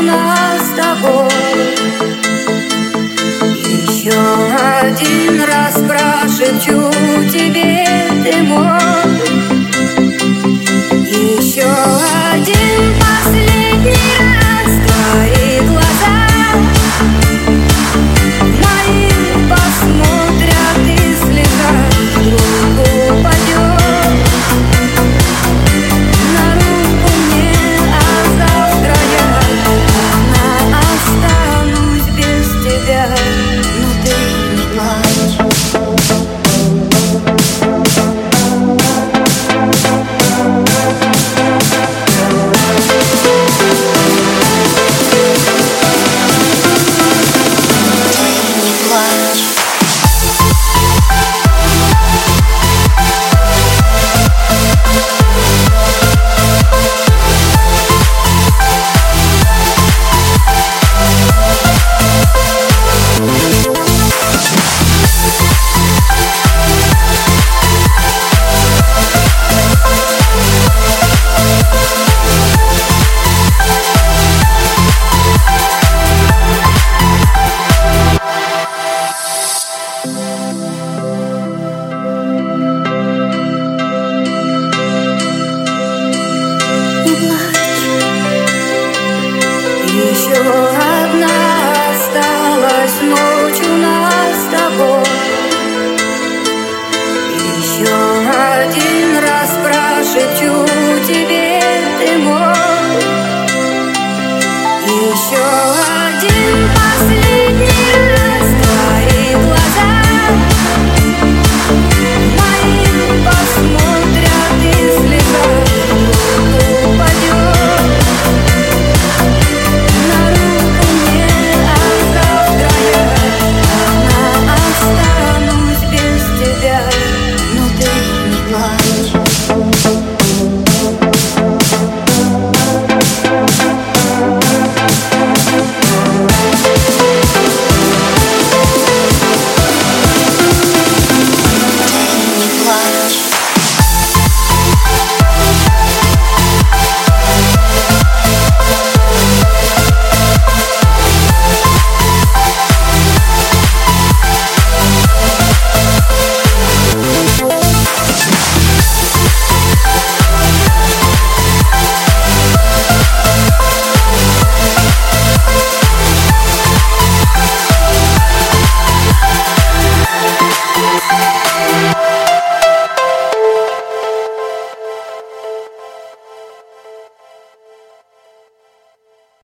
ночью нас с тобой. Еще один раз прошепчу тебе, ты мой. Еще один последний раз твои глаза мои посмотрят и слегка руку упадет на руку мне, а завтра я останусь без тебя. Но ты не плачь. Еще одна осталась ночь у нас с тобой. Еще один раз прошепчу тебе, ты мой. Еще один последний раз твои глаза мои посмотрят и слегка руку упадет на руку мне, а завтра я останусь без тебя. Но ты не плачь. We'll be right back.